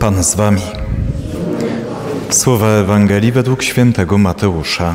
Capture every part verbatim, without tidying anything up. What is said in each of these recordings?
Pan z wami. Słowa Ewangelii według świętego Mateusza.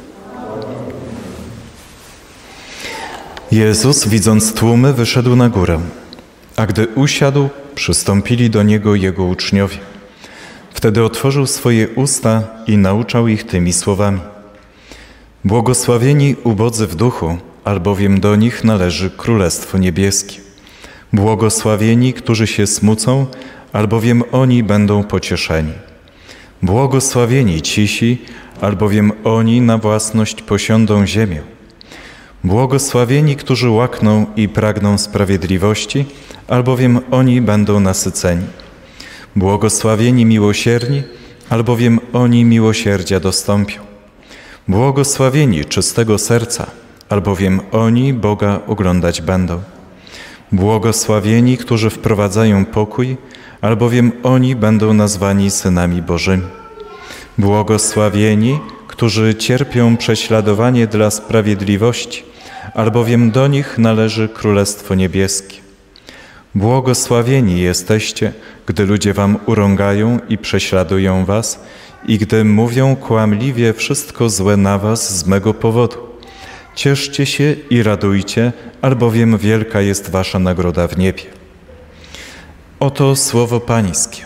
Jezus, widząc tłumy, wyszedł na górę, a gdy usiadł, przystąpili do Niego Jego uczniowie. Wtedy otworzył swoje usta i nauczał ich tymi słowami. Błogosławieni ubodzy w duchu, albowiem do nich należy Królestwo Niebieskie. Błogosławieni, którzy się smucą, albowiem oni będą pocieszeni. Błogosławieni cisi, albowiem oni na własność posiądą ziemię. Błogosławieni, którzy łakną i pragną sprawiedliwości, albowiem oni będą nasyceni. Błogosławieni miłosierni, albowiem oni miłosierdzia dostąpią. Błogosławieni czystego serca, albowiem oni Boga oglądać będą. Błogosławieni, którzy wprowadzają pokój, albowiem oni będą nazwani synami Bożymi. Błogosławieni, którzy cierpią prześladowanie dla sprawiedliwości, albowiem do nich należy Królestwo Niebieskie. Błogosławieni jesteście, gdy ludzie wam urągają i prześladują was i gdy mówią kłamliwie wszystko złe na was z mego powodu. Cieszcie się i radujcie, albowiem wielka jest wasza nagroda w niebie. Oto słowo Pańskie.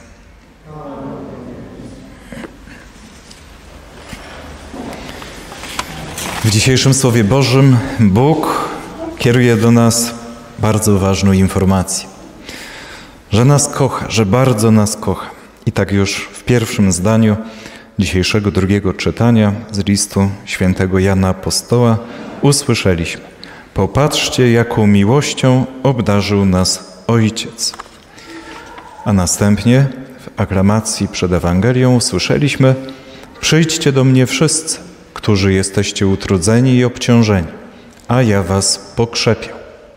W dzisiejszym Słowie Bożym Bóg kieruje do nas bardzo ważną informację, że nas kocha, że bardzo nas kocha. I tak już w pierwszym zdaniu dzisiejszego drugiego czytania z listu świętego Jana Apostoła usłyszeliśmy: popatrzcie, jaką miłością obdarzył nas Ojciec. A następnie w aklamacji przed Ewangelią usłyszeliśmy: przyjdźcie do mnie wszyscy, którzy jesteście utrudzeni i obciążeni, a ja was pokrzepię.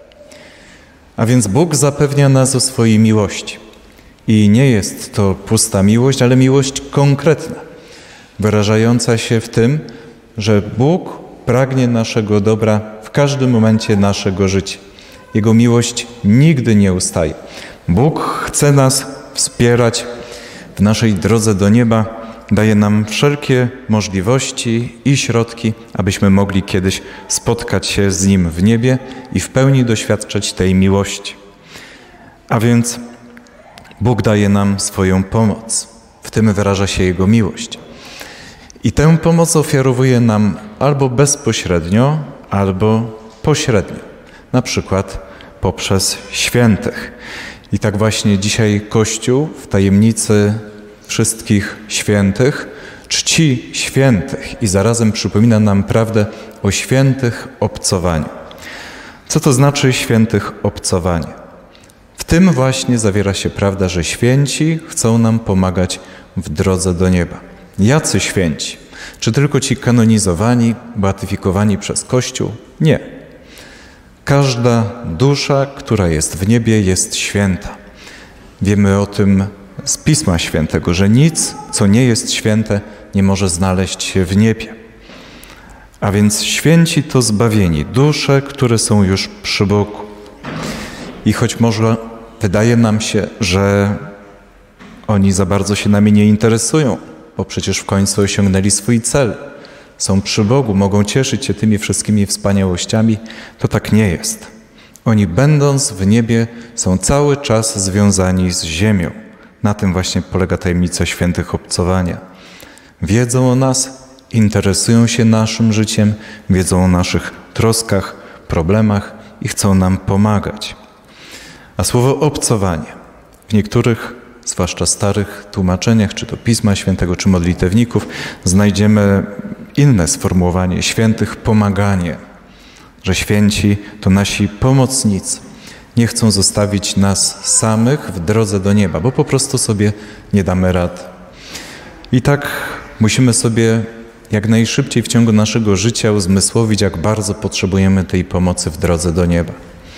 A więc Bóg zapewnia nas o swojej miłości. I nie jest to pusta miłość, ale miłość konkretna, wyrażająca się w tym, że Bóg pragnie naszego dobra w każdym momencie naszego życia. Jego miłość nigdy nie ustaje. Bóg chce nas wspierać w naszej drodze do nieba, daje nam wszelkie możliwości i środki, abyśmy mogli kiedyś spotkać się z Nim w niebie i w pełni doświadczać tej miłości. A więc Bóg daje nam swoją pomoc. W tym wyraża się Jego miłość. I tę pomoc ofiarowuje nam albo bezpośrednio, albo pośrednio. Na przykład poprzez świętych. I tak właśnie dzisiaj Kościół w tajemnicy wszystkich świętych czci świętych i zarazem przypomina nam prawdę o świętych obcowaniu. Co to znaczy świętych obcowanie? W tym właśnie zawiera się prawda, że święci chcą nam pomagać w drodze do nieba. Jacy święci? Czy tylko ci kanonizowani, beatyfikowani przez Kościół? Nie. Każda dusza, która jest w niebie, jest święta. Wiemy o tym z Pisma Świętego, że nic, co nie jest święte, nie może znaleźć się w niebie. A więc święci to zbawieni, dusze, które są już przy Bogu. I choć może wydaje nam się, że oni za bardzo się nami nie interesują, bo przecież w końcu osiągnęli swój cel, są przy Bogu, mogą cieszyć się tymi wszystkimi wspaniałościami, to tak nie jest. Oni, będąc w niebie, są cały czas związani z ziemią. Na tym właśnie polega tajemnica świętych obcowania. Wiedzą o nas, interesują się naszym życiem, wiedzą o naszych troskach, problemach i chcą nam pomagać. A słowo obcowanie w niektórych, zwłaszcza starych tłumaczeniach, czy to Pisma Świętego, czy modlitewników, znajdziemy inne sformułowanie: świętych pomaganie, że święci to nasi pomocnicy. Nie chcą zostawić nas samych w drodze do nieba, bo po prostu sobie nie damy rady. I tak musimy sobie jak najszybciej w ciągu naszego życia uzmysłowić, jak bardzo potrzebujemy tej pomocy w drodze do nieba.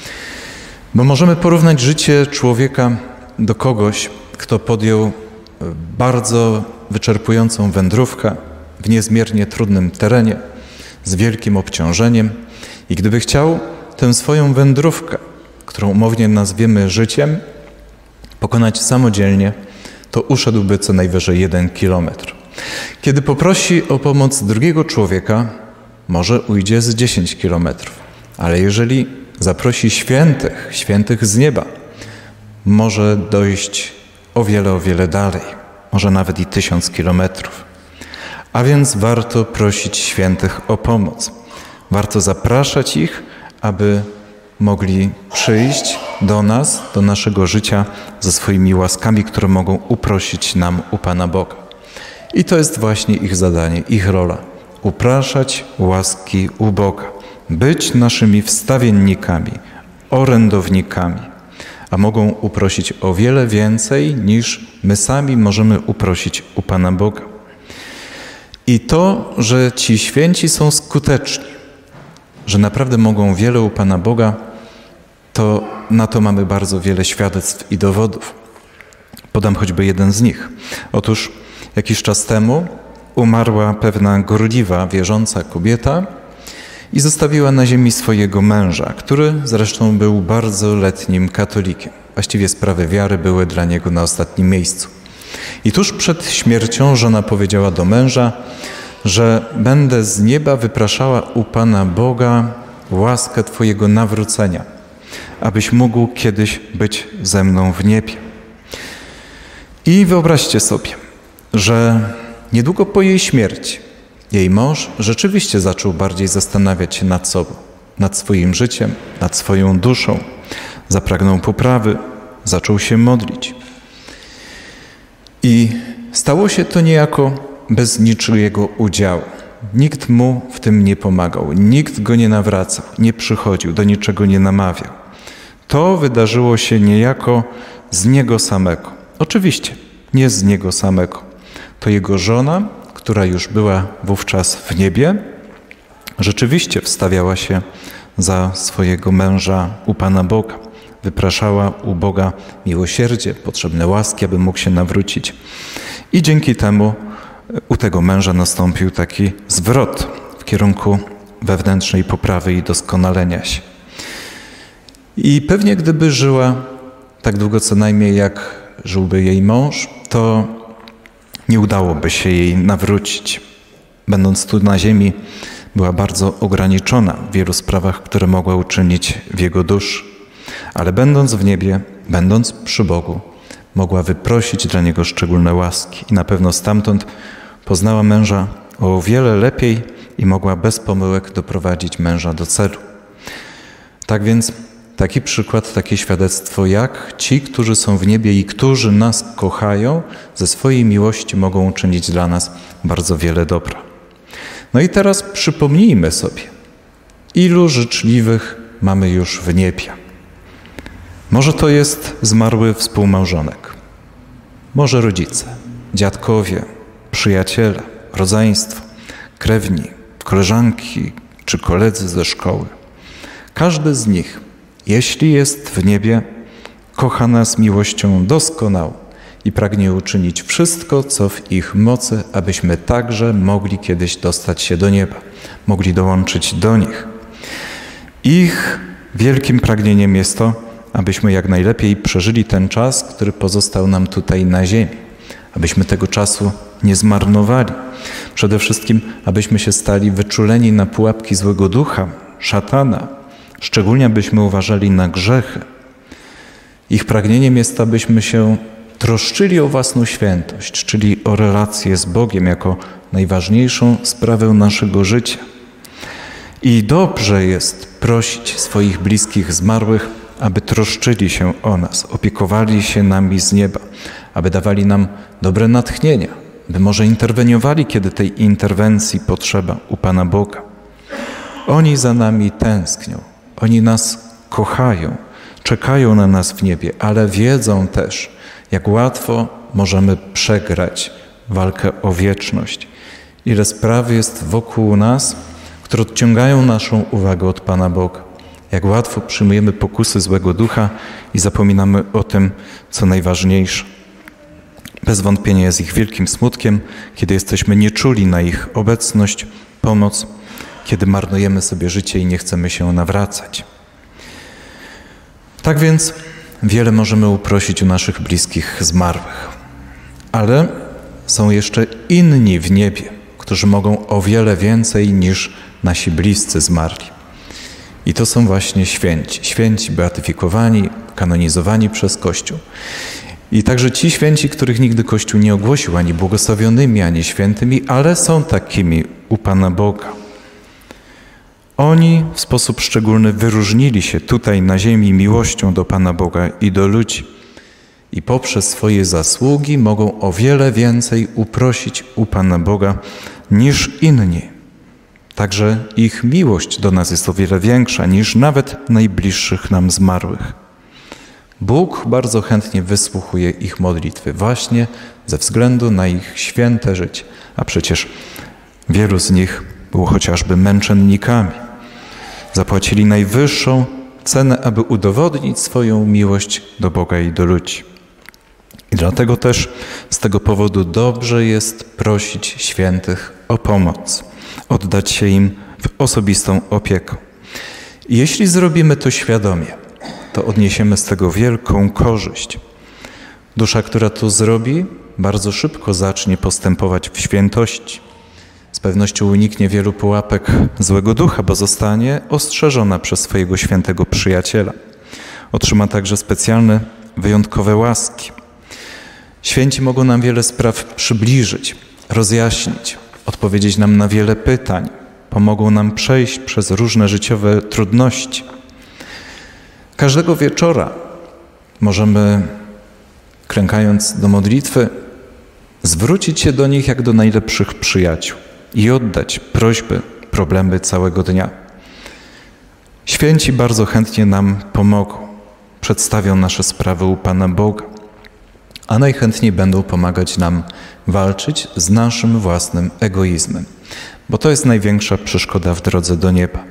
Bo możemy porównać życie człowieka do kogoś, kto podjął bardzo wyczerpującą wędrówkę w niezmiernie trudnym terenie, z wielkim obciążeniem. I gdyby chciał tę swoją wędrówkę, którą umownie nazwiemy życiem, pokonać samodzielnie, to uszedłby co najwyżej jeden kilometr. Kiedy poprosi o pomoc drugiego człowieka, może ujdzie z dziesięć kilometrów. Ale jeżeli zaprosi świętych, świętych z nieba, może dojść o wiele, o wiele dalej. Może nawet i tysiąc kilometrów. A więc warto prosić świętych o pomoc. Warto zapraszać ich, aby mogli przyjść do nas, do naszego życia ze swoimi łaskami, które mogą uprosić nam u Pana Boga. I to jest właśnie ich zadanie, ich rola. Upraszać łaski u Boga. Być naszymi wstawiennikami, orędownikami. A mogą uprosić o wiele więcej, niż my sami możemy uprosić u Pana Boga. I to, że ci święci są skuteczni, że naprawdę mogą wiele u Pana Boga, to na to mamy bardzo wiele świadectw i dowodów. Podam choćby jeden z nich. Otóż jakiś czas temu umarła pewna gorliwa, wierząca kobieta i zostawiła na ziemi swojego męża, który zresztą był bardzo letnim katolikiem. Właściwie sprawy wiary były dla niego na ostatnim miejscu. I tuż przed śmiercią żona powiedziała do męża, że będę z nieba wypraszała u Pana Boga łaskę Twojego nawrócenia, abyś mógł kiedyś być ze mną w niebie. I wyobraźcie sobie, że niedługo po jej śmierci jej mąż rzeczywiście zaczął bardziej zastanawiać się nad sobą, nad swoim życiem, nad swoją duszą. Zapragnął poprawy, zaczął się modlić. I stało się to niejako bez niczyjego udziału. Nikt mu w tym nie pomagał, nikt go nie nawracał, nie przychodził, do niczego nie namawiał. To wydarzyło się niejako z niego samego. Oczywiście, nie z niego samego. To jego żona, która już była wówczas w niebie, rzeczywiście wstawiała się za swojego męża u Pana Boga. Wypraszała u Boga miłosierdzie, potrzebne łaski, aby mógł się nawrócić. I dzięki temu u tego męża nastąpił taki zwrot w kierunku wewnętrznej poprawy i doskonalenia się. I pewnie gdyby żyła tak długo co najmniej jak żyłby jej mąż, to nie udałoby się jej nawrócić. Będąc tu na ziemi, była bardzo ograniczona w wielu sprawach, które mogła uczynić w jego duszy. Ale będąc w niebie, będąc przy Bogu, mogła wyprosić dla niego szczególne łaski. I na pewno stamtąd poznała męża o wiele lepiej i mogła bez pomyłek doprowadzić męża do celu. Tak więc taki przykład, takie świadectwo, jak ci, którzy są w niebie i którzy nas kochają, ze swojej miłości mogą uczynić dla nas bardzo wiele dobra. No i teraz przypomnijmy sobie, ilu życzliwych mamy już w niebie. Może to jest zmarły współmałżonek, może rodzice, dziadkowie, przyjaciele, rodzeństwo, krewni, koleżanki czy koledzy ze szkoły. Każdy z nich, jeśli jest w niebie, kocha nas miłością doskonałą i pragnie uczynić wszystko, co w ich mocy, abyśmy także mogli kiedyś dostać się do nieba, mogli dołączyć do nich. Ich wielkim pragnieniem jest to, abyśmy jak najlepiej przeżyli ten czas, który pozostał nam tutaj na ziemi, abyśmy tego czasu nie zmarnowali. Przede wszystkim, abyśmy się stali wyczuleni na pułapki złego ducha, szatana, szczególnie abyśmy uważali na grzechy. Ich pragnieniem jest, abyśmy się troszczyli o własną świętość, czyli o relację z Bogiem jako najważniejszą sprawę naszego życia. I dobrze jest prosić swoich bliskich zmarłych, aby troszczyli się o nas, opiekowali się nami z nieba, aby dawali nam dobre natchnienia, by może interweniowali, kiedy tej interwencji potrzeba u Pana Boga. Oni za nami tęsknią, oni nas kochają, czekają na nas w niebie, ale wiedzą też, jak łatwo możemy przegrać walkę o wieczność. Ile spraw jest wokół nas, które odciągają naszą uwagę od Pana Boga. Jak łatwo przyjmujemy pokusy złego ducha i zapominamy o tym, co najważniejsze. Bez wątpienia jest ich wielkim smutkiem, kiedy jesteśmy nieczuli na ich obecność, pomoc, kiedy marnujemy sobie życie i nie chcemy się nawracać. Tak więc wiele możemy uprosić u naszych bliskich zmarłych. Ale są jeszcze inni w niebie, którzy mogą o wiele więcej niż nasi bliscy zmarli. I to są właśnie święci. Święci beatyfikowani, kanonizowani przez Kościół. I także ci święci, których nigdy Kościół nie ogłosił ani błogosławionymi, ani świętymi, ale są takimi u Pana Boga. Oni w sposób szczególny wyróżnili się tutaj na ziemi miłością do Pana Boga i do ludzi. I poprzez swoje zasługi mogą o wiele więcej uprosić u Pana Boga niż inni. Także ich miłość do nas jest o wiele większa niż nawet najbliższych nam zmarłych. Bóg bardzo chętnie wysłuchuje ich modlitwy właśnie ze względu na ich święte życie. A przecież wielu z nich było chociażby męczennikami. Zapłacili najwyższą cenę, aby udowodnić swoją miłość do Boga i do ludzi. I dlatego też z tego powodu dobrze jest prosić świętych o pomoc, oddać się im w osobistą opiekę. I jeśli zrobimy to świadomie, to odniesiemy z tego wielką korzyść. Dusza, która to zrobi, bardzo szybko zacznie postępować w świętości. Z pewnością uniknie wielu pułapek złego ducha, bo zostanie ostrzeżona przez swojego świętego przyjaciela. Otrzyma także specjalne, wyjątkowe łaski. Święci mogą nam wiele spraw przybliżyć, rozjaśnić, odpowiedzieć nam na wiele pytań, pomogą nam przejść przez różne życiowe trudności. Każdego wieczora możemy, klękając do modlitwy, zwrócić się do nich jak do najlepszych przyjaciół i oddać prośby, problemy całego dnia. Święci bardzo chętnie nam pomogą, przedstawią nasze sprawy u Pana Boga, a najchętniej będą pomagać nam walczyć z naszym własnym egoizmem, bo to jest największa przeszkoda w drodze do nieba.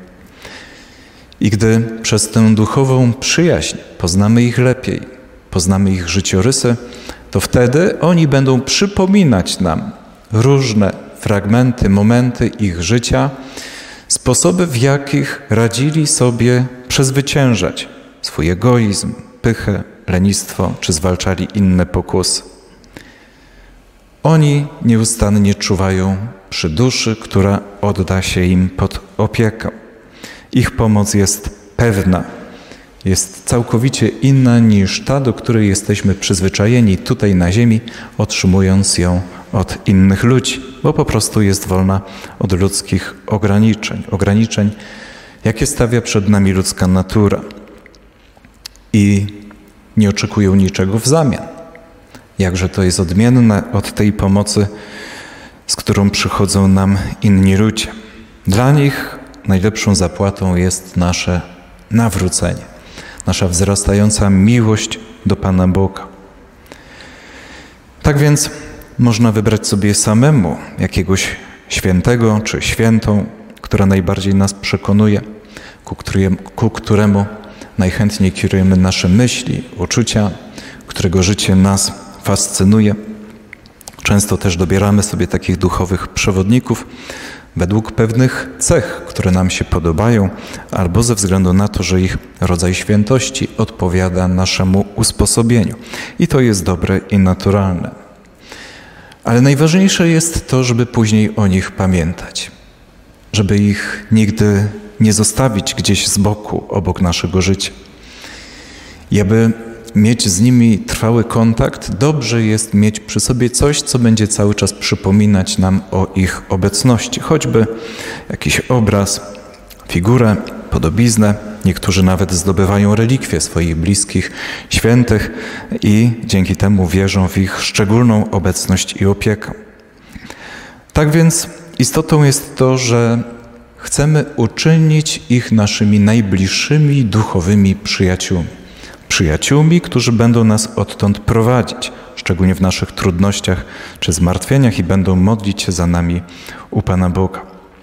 I gdy przez tę duchową przyjaźń poznamy ich lepiej, poznamy ich życiorysy, to wtedy oni będą przypominać nam różne fragmenty, momenty ich życia, sposoby, w jakich radzili sobie przezwyciężać swój egoizm, pychę, lenistwo, czy zwalczali inne pokusy. Oni nieustannie czuwają przy duszy, która odda się im pod opiekę. Ich pomoc jest pewna, jest całkowicie inna niż ta, do której jesteśmy przyzwyczajeni tutaj na ziemi, otrzymując ją od innych ludzi, bo po prostu jest wolna od ludzkich ograniczeń, ograniczeń, jakie stawia przed nami ludzka natura. I nie oczekują niczego w zamian. Jakże to jest odmienne od tej pomocy, z którą przychodzą nam inni ludzie. Dla nich najlepszą zapłatą jest nasze nawrócenie, nasza wzrastająca miłość do Pana Boga. Tak więc można wybrać sobie samemu jakiegoś świętego czy świętą, która najbardziej nas przekonuje, ku któremu, ku któremu najchętniej kierujemy nasze myśli, uczucia, którego życie nas fascynuje. Często też dobieramy sobie takich duchowych przewodników według pewnych cech, które nam się podobają, albo ze względu na to, że ich rodzaj świętości odpowiada naszemu usposobieniu. I to jest dobre i naturalne. Ale najważniejsze jest to, żeby później o nich pamiętać, żeby ich nigdy nie zostawić gdzieś z boku, obok naszego życia. I aby mieć z nimi trwały kontakt, dobrze jest mieć przy sobie coś, co będzie cały czas przypominać nam o ich obecności. Choćby jakiś obraz, figurę, podobiznę. Niektórzy nawet zdobywają relikwie swoich bliskich, świętych i dzięki temu wierzą w ich szczególną obecność i opiekę. Tak więc istotą jest to, że chcemy uczynić ich naszymi najbliższymi duchowymi przyjaciółmi. Przyjaciółmi, którzy będą nas odtąd prowadzić, szczególnie w naszych trudnościach czy zmartwieniach i będą modlić się za nami u Pana Boga.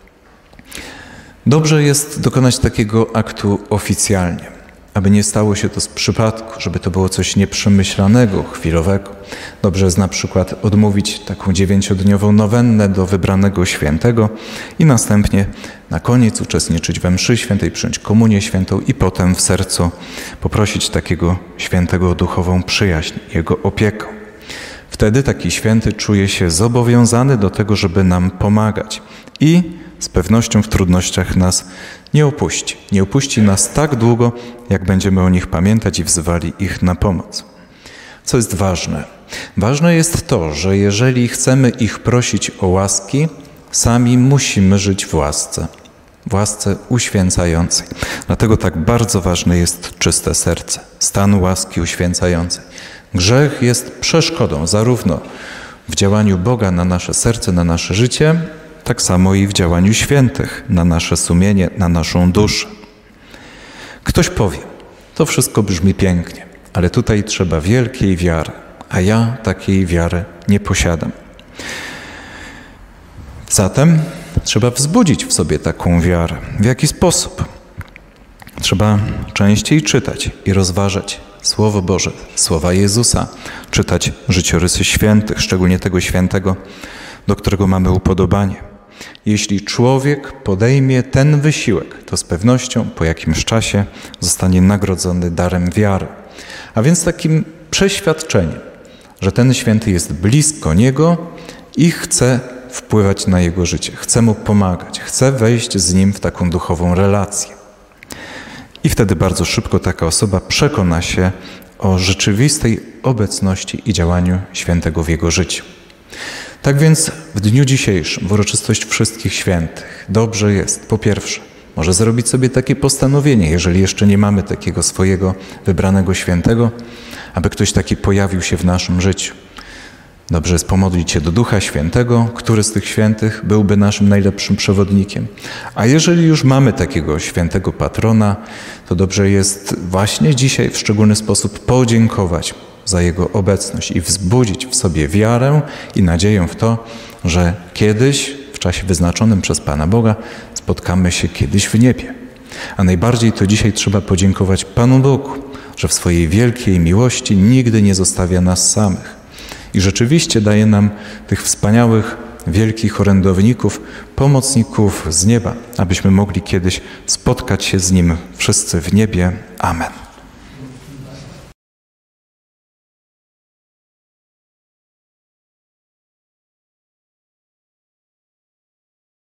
Dobrze jest dokonać takiego aktu oficjalnie, aby nie stało się to z przypadku, żeby to było coś nieprzemyślanego, chwilowego. Dobrze jest na przykład odmówić taką dziewięciodniową nowennę do wybranego świętego i następnie na koniec uczestniczyć we mszy świętej, przyjąć komunię świętą i potem w sercu poprosić takiego świętego o duchową przyjaźń, jego opiekę. W Wtedy taki święty czuje się zobowiązany do tego, żeby nam pomagać i z pewnością w trudnościach nas nie opuści. Nie opuści nas tak długo, jak będziemy o nich pamiętać i wzywali ich na pomoc. Co jest ważne? Ważne jest to, że jeżeli chcemy ich prosić o łaski, sami musimy żyć w łasce. W łasce uświęcającej. Dlatego tak bardzo ważne jest czyste serce, stan łaski uświęcającej. Grzech jest przeszkodą zarówno w działaniu Boga na nasze serce, na nasze życie, tak samo i w działaniu świętych, na nasze sumienie, na naszą duszę. Ktoś powie, to wszystko brzmi pięknie, ale tutaj trzeba wielkiej wiary, a ja takiej wiary nie posiadam. Zatem trzeba wzbudzić w sobie taką wiarę. W jaki sposób? Trzeba częściej czytać i rozważać Słowo Boże, słowa Jezusa, czytać życiorysy świętych, szczególnie tego świętego, do którego mamy upodobanie. Jeśli człowiek podejmie ten wysiłek, to z pewnością po jakimś czasie zostanie nagrodzony darem wiary. A więc takim przeświadczeniem, że ten święty jest blisko niego i chce wpływać na jego życie, chce mu pomagać, chce wejść z nim w taką duchową relację. I wtedy bardzo szybko taka osoba przekona się o rzeczywistej obecności i działaniu świętego w jego życiu. Tak więc w dniu dzisiejszym, w uroczystość Wszystkich Świętych, dobrze jest, po pierwsze, może zrobić sobie takie postanowienie, jeżeli jeszcze nie mamy takiego swojego wybranego świętego, aby ktoś taki pojawił się w naszym życiu. Dobrze jest pomodlić się do Ducha Świętego, który z tych świętych byłby naszym najlepszym przewodnikiem. A jeżeli już mamy takiego świętego patrona, to dobrze jest właśnie dzisiaj w szczególny sposób podziękować za jego obecność i wzbudzić w sobie wiarę i nadzieję w to, że kiedyś, w czasie wyznaczonym przez Pana Boga, spotkamy się kiedyś w niebie. A najbardziej to dzisiaj trzeba podziękować Panu Bogu, że w swojej wielkiej miłości nigdy nie zostawia nas samych. I rzeczywiście daje nam tych wspaniałych, wielkich orędowników, pomocników z nieba, abyśmy mogli kiedyś spotkać się z Nim wszyscy w niebie. Amen.